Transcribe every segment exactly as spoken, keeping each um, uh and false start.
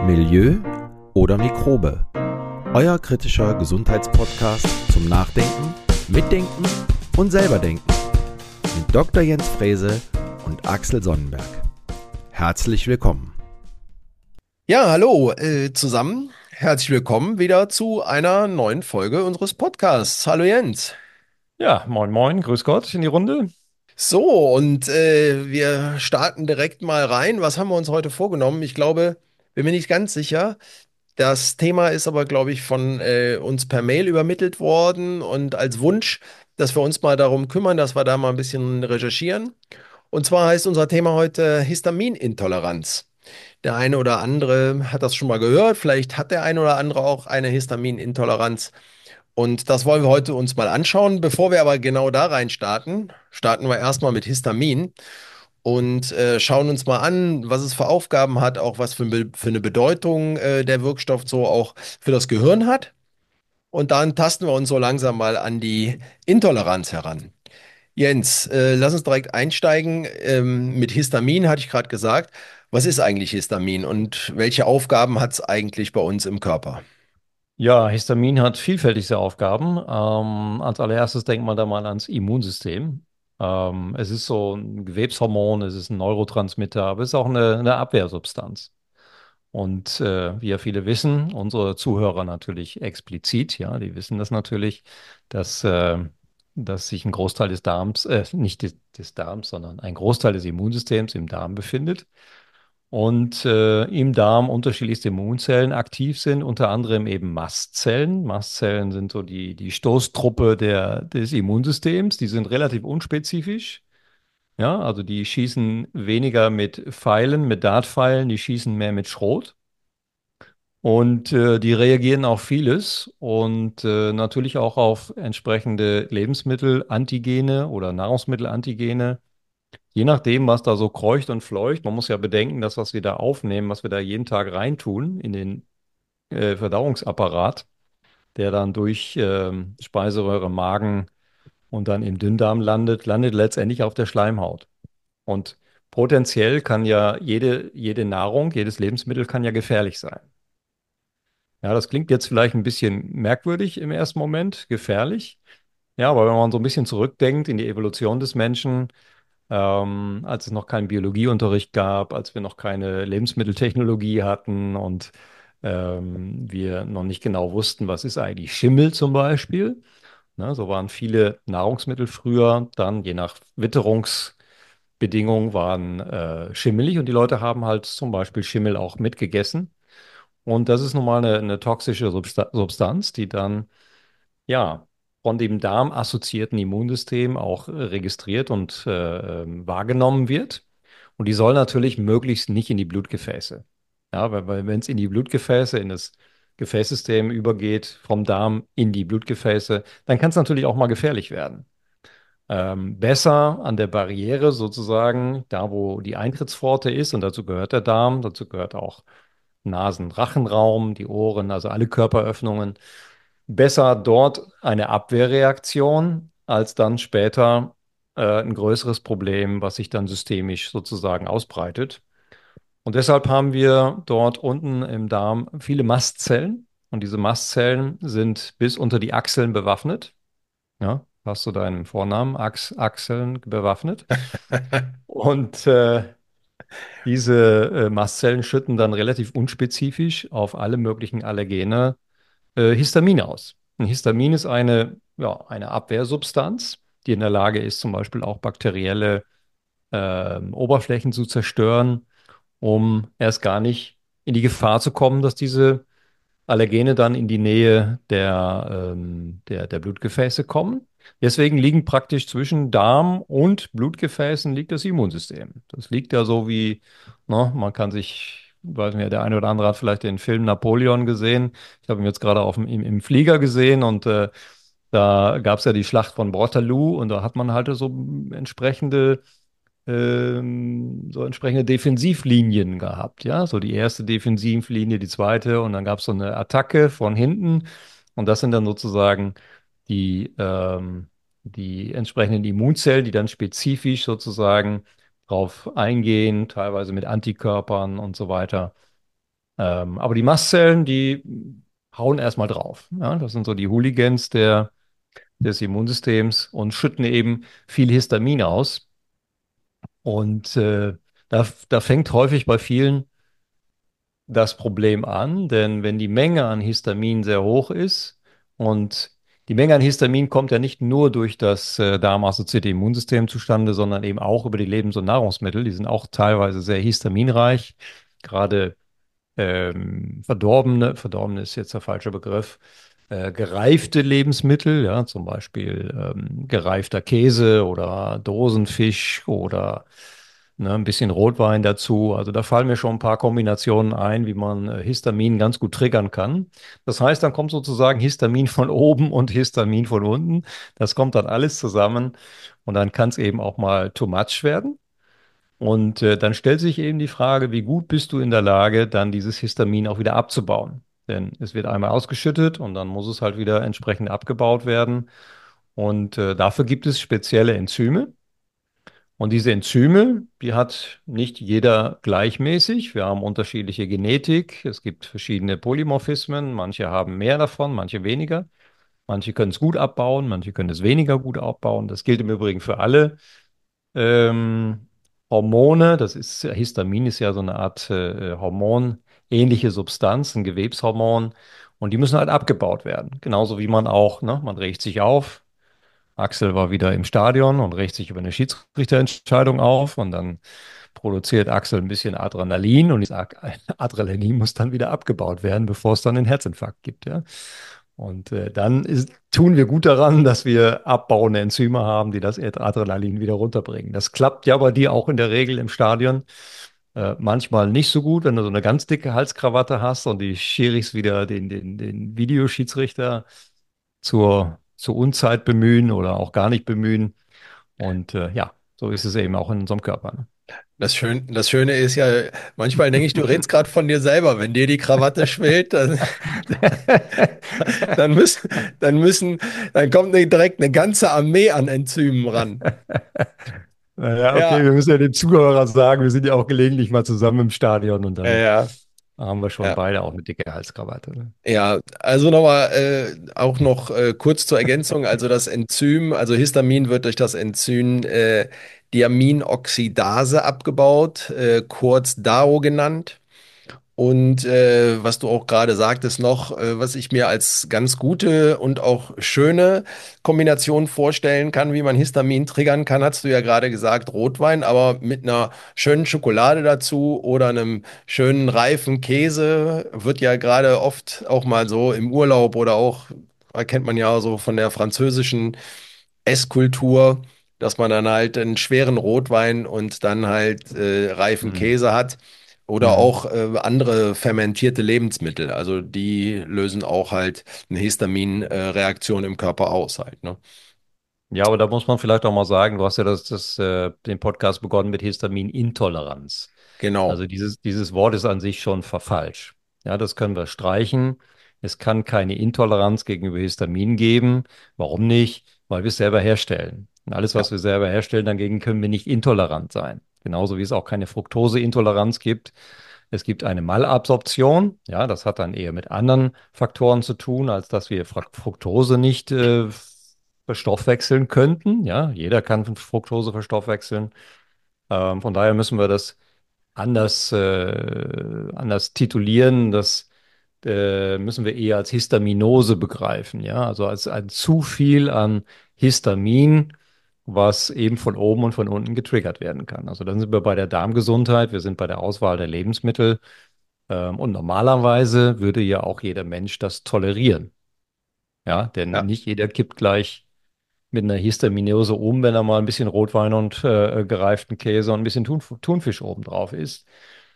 Milieu oder Mikrobe? Euer kritischer Gesundheitspodcast zum Nachdenken, Mitdenken und selberdenken mit Doktor Jens Frese und Axel Sonnenberg. Herzlich willkommen. Ja, hallo äh, zusammen. Herzlich willkommen wieder zu einer neuen Folge unseres Podcasts. Hallo Jens. Ja, moin moin, grüß Gott in die Runde. So, und äh, wir starten direkt mal rein. Was haben wir uns heute vorgenommen? Ich glaube, bin mir nicht ganz sicher. Das Thema ist aber, glaube ich, von äh, uns per Mail übermittelt worden und als Wunsch, dass wir uns mal darum kümmern, dass wir da mal ein bisschen recherchieren. Und zwar heißt unser Thema heute Histaminintoleranz. Der eine oder andere hat das schon mal gehört. Vielleicht hat der eine oder andere auch eine Histaminintoleranz. Und das wollen wir heute uns mal anschauen. Bevor wir aber genau da rein starten, starten wir erstmal mit Histamin und äh, schauen uns mal an, was es für Aufgaben hat, auch was für, be- für eine Bedeutung äh, der Wirkstoff so auch für das Gehirn hat. Und dann tasten wir uns so langsam mal an die Intoleranz heran. Jens, äh, lass uns direkt einsteigen. Ähm, mit Histamin hatte ich gerade gesagt. Was ist eigentlich Histamin und welche Aufgaben hat es eigentlich bei uns im Körper? Ja, Histamin hat vielfältige Aufgaben. Ähm, als allererstes denkt man da mal ans Immunsystem. Ähm, es ist so ein Gewebshormon, es ist ein Neurotransmitter, aber es ist auch eine, eine Abwehrsubstanz. Und äh, wie ja viele wissen, unsere Zuhörer natürlich explizit, ja, die wissen das natürlich, dass, äh, dass sich ein Großteil des Darms, äh, nicht des, des Darms, sondern ein Großteil des Immunsystems im Darm befindet. Und äh, im Darm unterschiedlichste Immunzellen aktiv sind, unter anderem eben Mastzellen. Mastzellen sind so die, die Stoßtruppe der, des Immunsystems. Die sind relativ unspezifisch. Ja, also die schießen weniger mit Pfeilen, mit Dartpfeilen, die schießen mehr mit Schrot. Und äh, die reagieren auf vieles und äh, natürlich auch auf entsprechende Lebensmittel, Antigene oder Nahrungsmittelantigene. Je nachdem, was da so kreucht und fleucht, man muss ja bedenken, dass was wir da aufnehmen, was wir da jeden Tag reintun in den äh, Verdauungsapparat, der dann durch ähm, Speiseröhre, Magen und dann im Dünndarm landet, landet letztendlich auf der Schleimhaut. Und potenziell kann ja jede, jede Nahrung, jedes Lebensmittel kann ja gefährlich sein. Ja, das klingt jetzt vielleicht ein bisschen merkwürdig im ersten Moment, gefährlich. Ja, aber wenn man so ein bisschen zurückdenkt in die Evolution des Menschen, ähm, als es noch keinen Biologieunterricht gab, als wir noch keine Lebensmitteltechnologie hatten und ähm, wir noch nicht genau wussten, was ist eigentlich Schimmel zum Beispiel. Ne, so waren viele Nahrungsmittel früher dann, je nach Witterungsbedingungen, waren äh, schimmelig und die Leute haben halt zum Beispiel Schimmel auch mitgegessen. Und das ist nun mal eine, eine toxische Substa Substanz, die dann ja, von dem Darm assoziierten Immunsystem auch äh, registriert und äh, ähm, wahrgenommen wird. Und die soll natürlich möglichst nicht in die Blutgefäße. Ja, weil, weil wenn es in die Blutgefäße, in das Gefäßsystem übergeht, vom Darm in die Blutgefäße, dann kann es natürlich auch mal gefährlich werden. Ähm, besser an der Barriere sozusagen, da wo die Eintrittspforte ist, und dazu gehört der Darm, dazu gehört auch Nasen-Rachenraum, die Ohren, also alle Körperöffnungen. Besser dort eine Abwehrreaktion als dann später äh, ein größeres Problem, was sich dann systemisch sozusagen ausbreitet. Und deshalb haben wir dort unten im Darm viele Mastzellen. Und diese Mastzellen sind bis unter die Achseln bewaffnet. Ja, hast du deinen Vornamen, Ax Achseln bewaffnet. Und äh, diese äh, Mastzellen schütten dann relativ unspezifisch auf alle möglichen Allergene äh, Histamin aus. Ein Histamin ist eine, ja, eine Abwehrsubstanz, die in der Lage ist, zum Beispiel auch bakterielle ähm, Oberflächen zu zerstören, um erst gar nicht in die Gefahr zu kommen, dass diese Allergene dann in die Nähe der, ähm, der, der Blutgefäße kommen. Deswegen liegen praktisch zwischen Darm und Blutgefäßen liegt das Immunsystem. Das liegt ja so wie, ne, man kann sich, weiß nicht, der eine oder andere hat vielleicht den Film Napoleon gesehen. Ich habe ihn jetzt gerade auf dem, im, im Flieger gesehen und äh, da gab es ja die Schlacht von Waterloo und da hat man halt so entsprechende ähm, so entsprechende Defensivlinien gehabt, ja, so die erste Defensivlinie, die zweite und dann gab es so eine Attacke von hinten und das sind dann sozusagen die, ähm, die entsprechenden Immunzellen, die dann spezifisch sozusagen drauf eingehen, teilweise mit Antikörpern und so weiter Ähm, aber die Mastzellen, die hauen erstmal drauf. Ja, das sind so die Hooligans der, des Immunsystems und schütten eben viel Histamin aus. Und äh, da, da fängt häufig bei vielen das Problem an, denn wenn die Menge an Histamin sehr hoch ist und die Menge an Histamin kommt ja nicht nur durch das äh, darmassoziierte Immunsystem zustande, sondern eben auch über die Lebens- und Nahrungsmittel. Die sind auch teilweise sehr histaminreich. Gerade ähm, verdorbene, verdorben ist jetzt der falsche Begriff, äh, gereifte Lebensmittel, ja, zum Beispiel ähm, gereifter Käse oder Dosenfisch oder ne, ein bisschen Rotwein dazu. Also da fallen mir schon ein paar Kombinationen ein, wie man äh, Histamin ganz gut triggern kann. Das heißt, dann kommt sozusagen Histamin von oben und Histamin von unten. Das kommt dann alles zusammen und dann kann es eben auch mal too much werden. Und äh, dann stellt sich eben die Frage, wie gut bist du in der Lage, dann dieses Histamin auch wieder abzubauen? Denn es wird einmal ausgeschüttet und dann muss es halt wieder entsprechend abgebaut werden. Und äh, dafür gibt es spezielle Enzyme. Und diese Enzyme, die hat nicht jeder gleichmäßig. Wir haben unterschiedliche Genetik. Es gibt verschiedene Polymorphismen. Manche haben mehr davon, manche weniger. Manche können es gut abbauen, manche können es weniger gut abbauen. Das gilt im Übrigen für alle ähm, Hormone. Das ist, Histamin ist ja so eine Art äh, hormonähnliche Substanz, ein Gewebshormon. Und die müssen halt abgebaut werden. Genauso wie man auch, ne, man regt sich auf. Axel war wieder im Stadion und regt sich über eine Schiedsrichterentscheidung auf und dann produziert Axel ein bisschen Adrenalin und ich sage, Adrenalin muss dann wieder abgebaut werden, bevor es dann einen Herzinfarkt gibt, ja. Und äh, dann ist, tun wir gut daran, dass wir abbauende Enzyme haben, die das Adrenalin wieder runterbringen. Das klappt ja bei dir auch in der Regel im Stadion. Äh, manchmal nicht so gut, wenn du so eine ganz dicke Halskrawatte hast und die Schiris wieder den, den, den Videoschiedsrichter zur, zur Unzeit bemühen oder auch gar nicht bemühen. Und äh, ja, so ist es eben auch in unserem Körper. Ne? Das Schön, das Schöne ist ja, manchmal denke ich, du redest gerade von dir selber. Wenn dir die Krawatte schwillt, dann, dann müssen, dann müssen, dann kommt ne- direkt eine ganze Armee an Enzymen ran. Naja, okay, Ja, wir müssen ja den Zuhörern sagen, wir sind ja auch gelegentlich mal zusammen im Stadion und ja, dann ja. haben wir schon Ja. beide auch eine dicke Halskrawatte. Ne? Ja, also nochmal äh, auch noch äh, kurz zur Ergänzung. Also das Enzym, also Histamin wird durch das Enzym äh, Diaminoxidase abgebaut, äh, kurz D A O genannt. Und äh, was du auch gerade sagtest noch, äh, was ich mir als ganz gute und auch schöne Kombination vorstellen kann, wie man Histamin triggern kann, hast du ja gerade gesagt, Rotwein, aber mit einer schönen Schokolade dazu oder einem schönen reifen Käse wird ja gerade oft auch mal so im Urlaub oder auch, kennt man ja so von der französischen Esskultur, dass man dann halt einen schweren Rotwein und dann halt äh, reifen Mhm. Käse hat. Oder Mhm. auch äh, andere fermentierte Lebensmittel. Also die lösen auch halt eine Histaminreaktion im Körper aus halt, ne? Ja, aber da muss man vielleicht auch mal sagen, du hast ja das, das, äh, den Podcast begonnen mit Histaminintoleranz. Genau. Also dieses, dieses Wort ist an sich schon verfalscht. Ja, das können wir streichen. Es kann keine Intoleranz gegenüber Histamin geben. Warum nicht? Weil wir es selber herstellen. Und alles, Ja, was wir selber herstellen, dagegen können wir nicht intolerant sein. Genauso wie es auch keine Fructoseintoleranz gibt. Es gibt eine Malabsorption. Ja, das hat dann eher mit anderen Faktoren zu tun, als dass wir Fra- Fructose nicht äh, verstoffwechseln könnten. Ja, jeder kann Fructose verstoffwechseln. Ähm, von daher müssen wir das anders, äh, anders titulieren. Das äh, müssen wir eher als Histaminose begreifen. Ja, also als ein zu viel an Histamin, was eben von oben und von unten getriggert werden kann. Also dann sind wir bei der Darmgesundheit, wir sind bei der Auswahl der Lebensmittel. Ähm, und normalerweise würde ja auch jeder Mensch das tolerieren. Ja, denn ja, nicht jeder kippt gleich mit einer Histaminose um, wenn er mal ein bisschen Rotwein und äh, gereiften Käse und ein bisschen Thun Thunfisch oben drauf isst.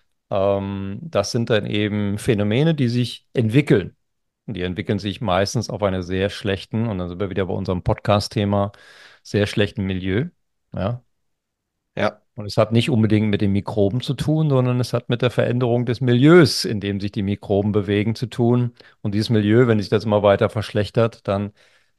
Ähm, das sind dann eben Phänomene, die sich entwickeln. Und die entwickeln sich meistens auf einer sehr schlechten, und dann sind wir wieder bei unserem Podcast-Thema, sehr schlechten Milieu. Ja. ja. Und es hat nicht unbedingt mit den Mikroben zu tun, sondern es hat mit der Veränderung des Milieus, in dem sich die Mikroben bewegen, zu tun. Und dieses Milieu, wenn sich das immer weiter verschlechtert, dann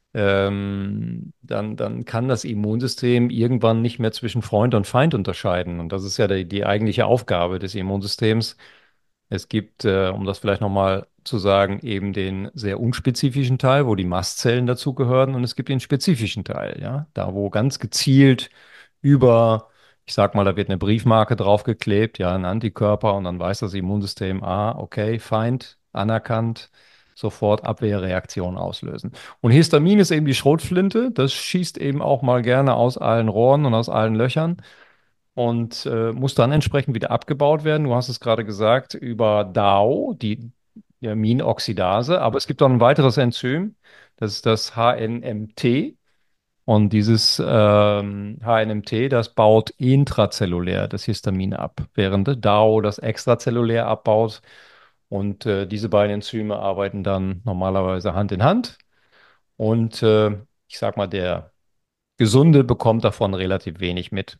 ähm, dann, dann kann das Immunsystem irgendwann nicht mehr zwischen Freund und Feind unterscheiden. Und das ist ja die, die eigentliche Aufgabe des Immunsystems, Es gibt, äh, um das vielleicht nochmal zu sagen, eben den sehr unspezifischen Teil, wo die Mastzellen dazugehören, und es gibt den spezifischen Teil, ja, da wo ganz gezielt über, ich sag mal, da wird eine Briefmarke draufgeklebt, ja, ein Antikörper, und dann weiß das Immunsystem, ah, okay, Feind, anerkannt, sofort Abwehrreaktion auslösen. Und Histamin ist eben die Schrotflinte, das schießt eben auch mal gerne aus allen Rohren und aus allen Löchern und äh, muss dann entsprechend wieder abgebaut werden. Du hast es gerade gesagt, über D A O, die Aminoxidase, aber es gibt auch ein weiteres Enzym, das ist das H N M T. Und dieses ähm, H N M T, das baut intrazellulär das Histamin ab, während D A O das extrazellulär abbaut. Und äh, diese beiden Enzyme arbeiten dann normalerweise Hand in Hand. Und äh, ich sag mal, der Gesunde bekommt davon relativ wenig mit.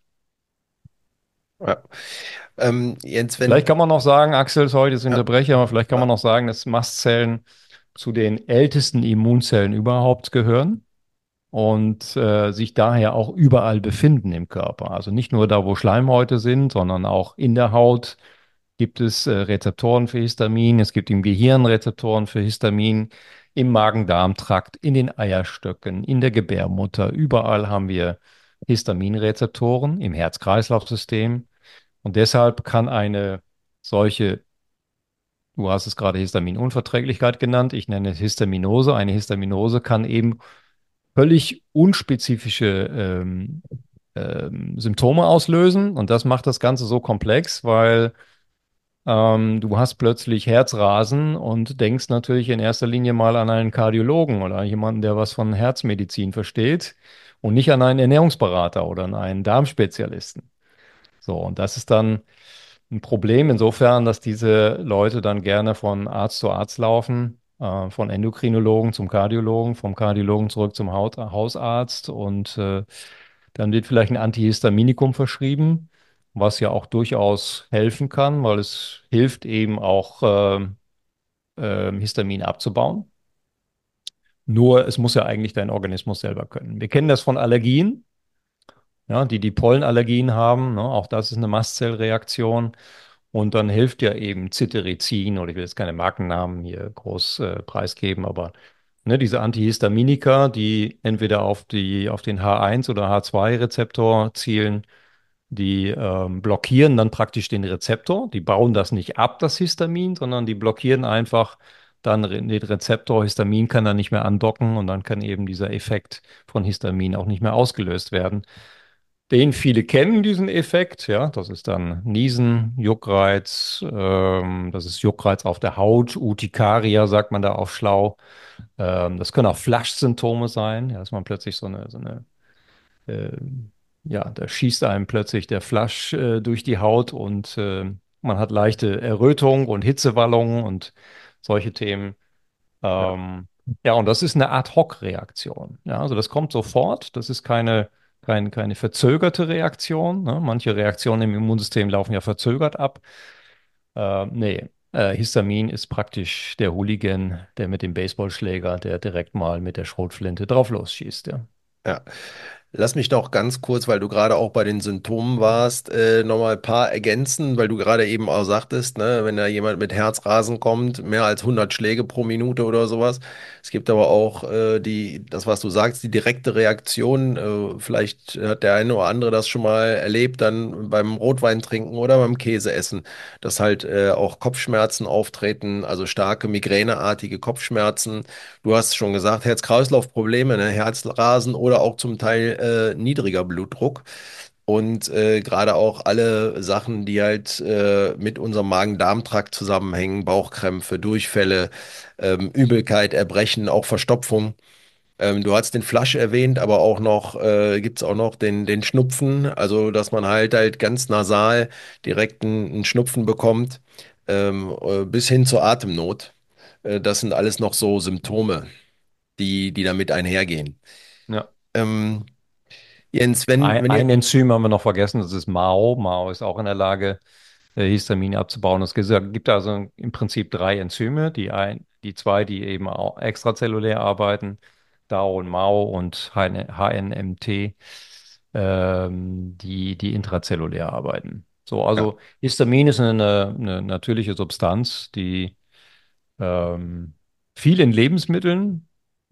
Ja. Ähm, Jens, Vielleicht wenn, kann man noch sagen, Axel, sorry, das ja, unterbreche, aber vielleicht kann man ja, noch sagen, dass Mastzellen zu den ältesten Immunzellen überhaupt gehören und äh, sich daher auch überall befinden im Körper. Also nicht nur da, wo Schleimhäute sind, sondern auch in der Haut gibt es äh, Rezeptoren für Histamin. Es gibt im Gehirn Rezeptoren für Histamin, im Magen-Darm-Trakt, in den Eierstöcken, in der Gebärmutter. Überall haben wir Histaminrezeptoren im Herz-Kreislauf-System. Und deshalb kann eine solche, du hast es gerade Histaminunverträglichkeit genannt, ich nenne es Histaminose. Eine Histaminose kann eben völlig unspezifische ähm, ähm, Symptome auslösen. Und das macht das Ganze so komplex, weil ähm, du hast plötzlich Herzrasen und denkst natürlich in erster Linie mal an einen Kardiologen oder jemanden, der was von Herzmedizin versteht und nicht an einen Ernährungsberater oder an einen Darmspezialisten. So, und das ist dann ein Problem insofern, dass diese Leute dann gerne von Arzt zu Arzt laufen, äh, von Endokrinologen zum Kardiologen, vom Kardiologen zurück zum Haut Hausarzt und äh, dann wird vielleicht ein Antihistaminikum verschrieben, was ja auch durchaus helfen kann, weil es hilft eben auch ähm, ähm, Histamin abzubauen. Nur es muss ja eigentlich dein Organismus selber können. Wir kennen das von Allergien, ja, die die Pollenallergien haben. Ne? Auch das ist eine Mastzellreaktion. Und dann hilft ja eben Cetirizin, oder ich will jetzt keine Markennamen hier groß äh, preisgeben, aber ne, diese Antihistaminika, die entweder auf die, auf den H eins oder H zwei Rezeptor zielen, die ähm, blockieren dann praktisch den Rezeptor. Die bauen das nicht ab, das Histamin, sondern die blockieren einfach dann re- den Rezeptor. Histamin kann dann nicht mehr andocken und dann kann eben dieser Effekt von Histamin auch nicht mehr ausgelöst werden. Den viele kennen, diesen Effekt, ja. Das ist dann Niesen, Juckreiz, ähm, das ist Juckreiz auf der Haut, Urtikaria, sagt man da auf schlau. Ähm, das können auch Flash-Symptome sein, ja, dass man plötzlich so eine, so eine äh, ja, da schießt einem plötzlich der Flash äh, durch die Haut und äh, man hat leichte Errötung und Hitzewallungen und solche Themen. ja, Ähm, ja, und das ist eine Ad-Hoc-Reaktion. Ja, also das kommt sofort. Das ist keine, kein, keine verzögerte Reaktion. Ne? Manche Reaktionen im Immunsystem laufen ja verzögert ab. Äh, nee, äh, Histamin ist praktisch der Hooligan, der mit dem Baseballschläger, der direkt mal mit der Schrotflinte drauf losschießt. Ja. ja. Lass mich noch ganz kurz, weil du gerade auch bei den Symptomen warst, äh, nochmal ein paar ergänzen, weil du gerade eben auch sagtest, ne, wenn da jemand mit Herzrasen kommt, mehr als hundert Schläge pro Minute oder sowas. Es gibt aber auch äh, die, das, was du sagst, die direkte Reaktion. Äh, vielleicht hat der eine oder andere das schon mal erlebt, dann beim Rotwein trinken oder beim Käse essen, dass halt äh, auch Kopfschmerzen auftreten, also starke migräneartige Kopfschmerzen. Du hast schon gesagt, Herz-Kreislauf-Probleme, ne? Herzrasen oder auch zum Teil äh, niedriger Blutdruck. Und äh, gerade auch alle Sachen, die halt äh, mit unserem Magen-Darm-Trakt zusammenhängen, Bauchkrämpfe, Durchfälle, ähm, Übelkeit, Erbrechen, auch Verstopfung. Ähm, du hast den Flush erwähnt, aber auch noch, äh, gibt es auch noch den, den Schnupfen, also dass man halt halt ganz nasal direkt einen, einen Schnupfen bekommt, ähm, äh, bis hin zur Atemnot. Äh, das sind alles noch so Symptome, die, die damit einhergehen. Ja. Ähm, Jens, wenn, Ein, wenn ihr, ein Enzym haben wir noch vergessen, das ist MAO. MAO ist auch in der Lage, äh, Histamin abzubauen. Es gibt gibt also im Prinzip drei Enzyme, die, ein, die zwei, die eben auch extrazellulär arbeiten, D A O und MAO und H N M T, ähm, die, die intrazellulär arbeiten. So, Ja. also Histamin ist eine, eine natürliche Substanz, die ähm, viel in Lebensmitteln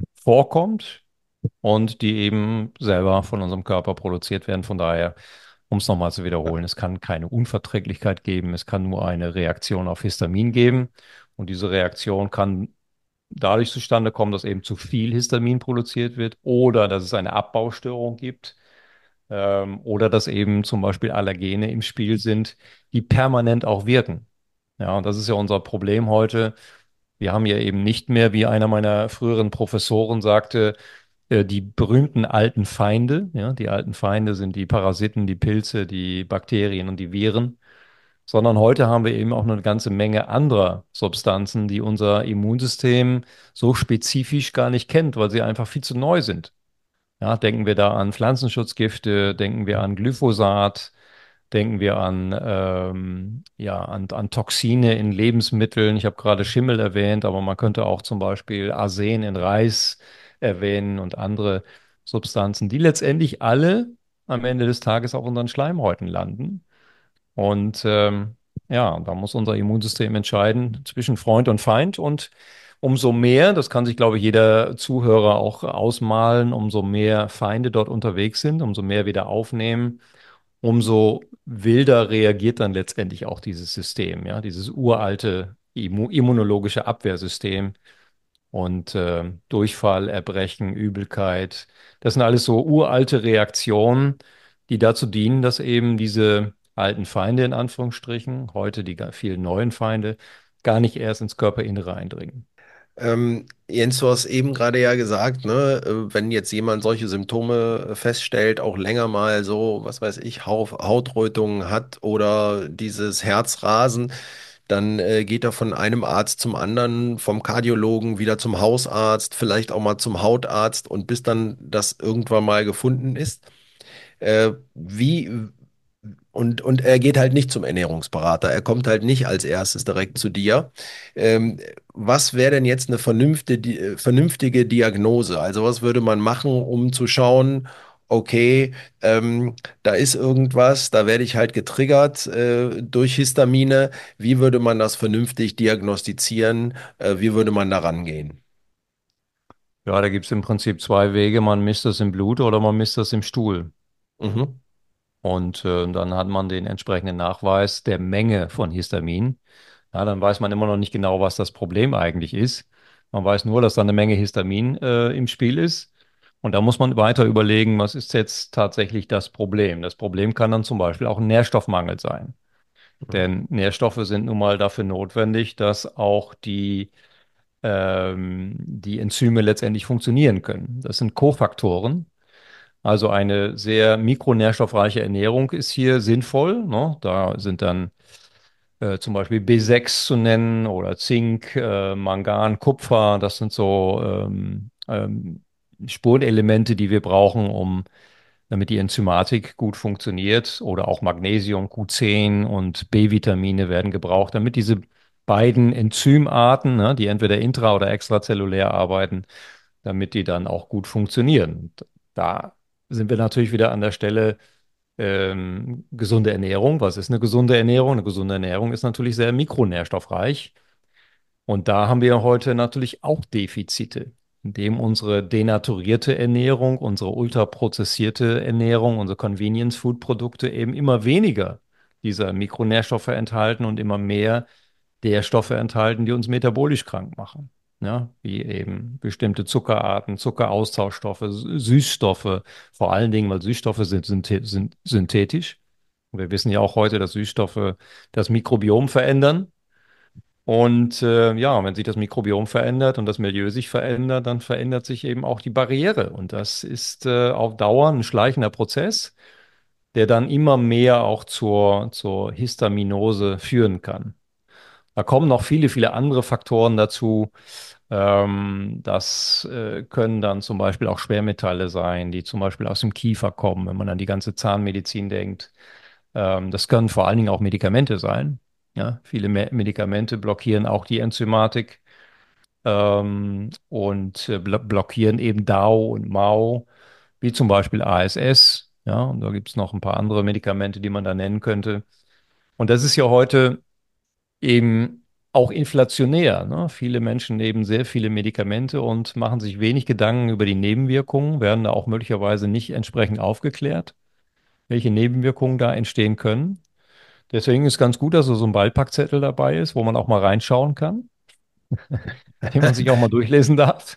vorkommt und die eben selber von unserem Körper produziert werden. Von daher, um es nochmal zu wiederholen, es kann keine Unverträglichkeit geben, es kann nur eine Reaktion auf Histamin geben. Und diese Reaktion kann dadurch zustande kommen, dass eben zu viel Histamin produziert wird oder dass es eine Abbaustörung gibt. Ähm, oder dass eben zum Beispiel Allergene im Spiel sind, die permanent auch wirken. Ja, und das ist ja unser Problem heute. Wir haben ja eben nicht mehr, wie einer meiner früheren Professoren sagte, äh, die berühmten alten Feinde. Ja, die alten Feinde sind die Parasiten, die Pilze, die Bakterien und die Viren. Sondern heute haben wir eben auch noch eine ganze Menge anderer Substanzen, die unser Immunsystem so spezifisch gar nicht kennt, weil sie einfach viel zu neu sind. Ja, denken wir da an Pflanzenschutzgifte, denken wir an Glyphosat, denken wir an, ähm, ja, an, an Toxine in Lebensmitteln. Ich habe gerade Schimmel erwähnt, aber man könnte auch zum Beispiel Arsen in Reis erwähnen und andere Substanzen, die letztendlich alle am Ende des Tages auf unseren Schleimhäuten landen. Und ähm, ja, da muss unser Immunsystem entscheiden zwischen Freund und Feind. Und umso mehr, das kann sich, glaube ich, jeder Zuhörer auch ausmalen, umso mehr Feinde dort unterwegs sind, umso mehr wir da aufnehmen, umso wilder reagiert dann letztendlich auch dieses System, ja, dieses uralte immu immunologische Abwehrsystem. Und äh, Durchfall, Erbrechen, Übelkeit, das sind alles so uralte Reaktionen, die dazu dienen, dass eben diese alten Feinde in Anführungsstrichen, heute die ga- vielen neuen Feinde, gar nicht erst ins Körperinnere eindringen. Ähm, Jens, du hast eben gerade ja gesagt, ne, äh, wenn jetzt jemand solche Symptome äh, feststellt, auch länger mal so, was weiß ich, Hau Hautrötungen hat oder dieses Herzrasen, dann äh, geht er von einem Arzt zum anderen, vom Kardiologen wieder zum Hausarzt, vielleicht auch mal zum Hautarzt und bis dann das irgendwann mal gefunden ist. Äh, wie und, und er geht halt nicht zum Ernährungsberater. Er kommt halt nicht als erstes direkt zu dir. Ähm, Was wäre denn jetzt eine vernünftige, die- äh, vernünftige Diagnose? Also was würde man machen, um zu schauen, okay, ähm, da ist irgendwas, da werde ich halt getriggert äh, durch Histamine. Wie würde man das vernünftig diagnostizieren? Äh, wie würde man da rangehen? Ja, da gibt es im Prinzip zwei Wege. Man misst das im Blut oder man misst das im Stuhl. Mhm. Und äh, dann hat man den entsprechenden Nachweis der Menge von Histamin. Ja, dann weiß man immer noch nicht genau, was das Problem eigentlich ist. Man weiß nur, dass da eine Menge Histamin äh, im Spiel ist. Und da muss man weiter überlegen, was ist jetzt tatsächlich das Problem. Das Problem kann dann zum Beispiel auch ein Nährstoffmangel sein. Denn Nährstoffe sind nun mal dafür notwendig, dass auch die, ähm, die Enzyme letztendlich funktionieren können. Das sind Kofaktoren. Also eine sehr mikronährstoffreiche Ernährung ist hier sinnvoll. Ne? Da sind dann äh, zum Beispiel B sechs zu nennen oder Zink, äh, Mangan, Kupfer. Das sind so ähm, ähm, Spurenelemente, die wir brauchen, um damit die Enzymatik gut funktioniert. Oder auch Magnesium, Q zehn und B-Vitamine werden gebraucht, damit diese beiden Enzymarten, ne, die entweder intra- oder extrazellulär arbeiten, damit die dann auch gut funktionieren. Da sind wir natürlich wieder an der Stelle ähm, gesunde Ernährung. Was ist eine gesunde Ernährung? Eine gesunde Ernährung ist natürlich sehr mikronährstoffreich. Und da haben wir heute natürlich auch Defizite, indem unsere denaturierte Ernährung, unsere ultraprozessierte Ernährung, unsere Convenience-Food-Produkte eben immer weniger dieser Mikronährstoffe enthalten und immer mehr der Stoffe enthalten, die uns metabolisch krank machen. Ja, wie eben bestimmte Zuckerarten, Zuckeraustauschstoffe, Süßstoffe, vor allen Dingen, weil Süßstoffe sind, synthe- sind synthetisch. Wir wissen ja auch heute, dass Süßstoffe das Mikrobiom verändern. Und äh, ja, wenn sich das Mikrobiom verändert und das Milieu sich verändert, dann verändert sich eben auch die Barriere. Und das ist äh, auf Dauer ein schleichender Prozess, der dann immer mehr auch zur, zur Histaminose führen kann. Da kommen noch viele, viele andere Faktoren dazu. Ähm, das äh, können dann zum Beispiel auch Schwermetalle sein, die zum Beispiel aus dem Kiefer kommen, wenn man an die ganze Zahnmedizin denkt. Ähm, das können vor allen Dingen auch Medikamente sein. Ja, viele Me Medikamente blockieren auch die Enzymatik ähm, und äh, blo blockieren eben D A O und M A O, wie zum Beispiel A S S. Ja, und da gibt es noch ein paar andere Medikamente, die man da nennen könnte. Und das ist ja heute eben auch inflationär, ne? Viele Menschen nehmen sehr viele Medikamente und machen sich wenig Gedanken über die Nebenwirkungen, werden da auch möglicherweise nicht entsprechend aufgeklärt, welche Nebenwirkungen da entstehen können. Deswegen ist ganz gut, dass so ein Beipackzettel dabei ist, wo man auch mal reinschauen kann, den man sich auch mal durchlesen darf.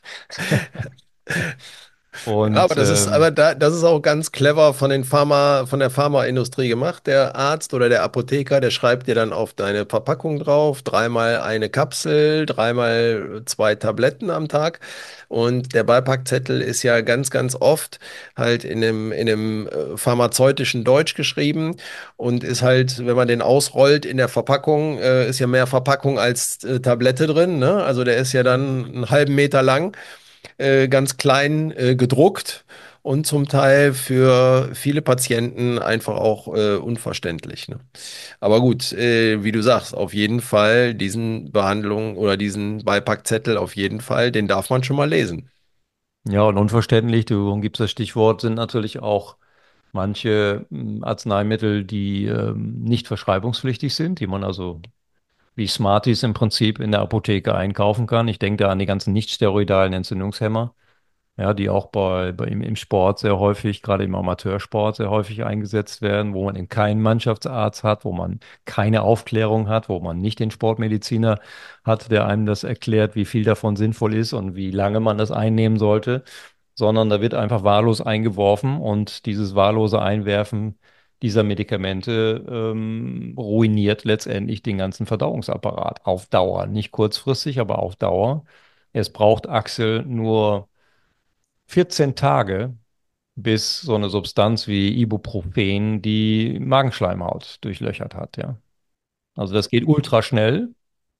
Ja, aber Und das ist, ähm, aber da, das ist auch ganz clever von den Pharma, von der Pharmaindustrie gemacht. Der Arzt oder der Apotheker, der schreibt dir dann auf deine Verpackung drauf, dreimal eine Kapsel, dreimal zwei Tabletten am Tag. Und der Beipackzettel ist ja ganz, ganz oft halt in einem, in einem äh, pharmazeutischen Deutsch geschrieben und ist halt, wenn man den ausrollt in der Verpackung, äh, ist ja mehr Verpackung als äh, Tablette drin, ne? Also der ist ja dann einen halben Meter lang, äh, ganz klein äh, gedruckt und zum Teil für viele Patienten einfach auch äh, unverständlich. Ne? Aber gut, äh, wie du sagst, auf jeden Fall diesen Behandlung oder diesen Beipackzettel auf jeden Fall, den darf man schon mal lesen. ja, und unverständlich, du gibst das Stichwort, sind natürlich auch manche ähm, Arzneimittel, die ähm, nicht verschreibungspflichtig sind, die man also wie Smarties im Prinzip in der Apotheke einkaufen kann. Ich denke da an die ganzen nicht-steroidalen Entzündungshemmer, ja, die auch bei, bei im, im Sport sehr häufig, gerade im Amateursport sehr häufig eingesetzt werden, wo man eben keinen Mannschaftsarzt hat, wo man keine Aufklärung hat, wo man nicht den Sportmediziner hat, der einem das erklärt, wie viel davon sinnvoll ist und wie lange man das einnehmen sollte, sondern da wird einfach wahllos eingeworfen und dieses wahllose Einwerfen dieser Medikamente ähm, ruiniert letztendlich den ganzen Verdauungsapparat auf Dauer, nicht kurzfristig, aber auf Dauer. Es braucht Axel nur vierzehn Tage, bis so eine Substanz wie Ibuprofen die Magenschleimhaut durchlöchert hat, ja. Also das geht ultra schnell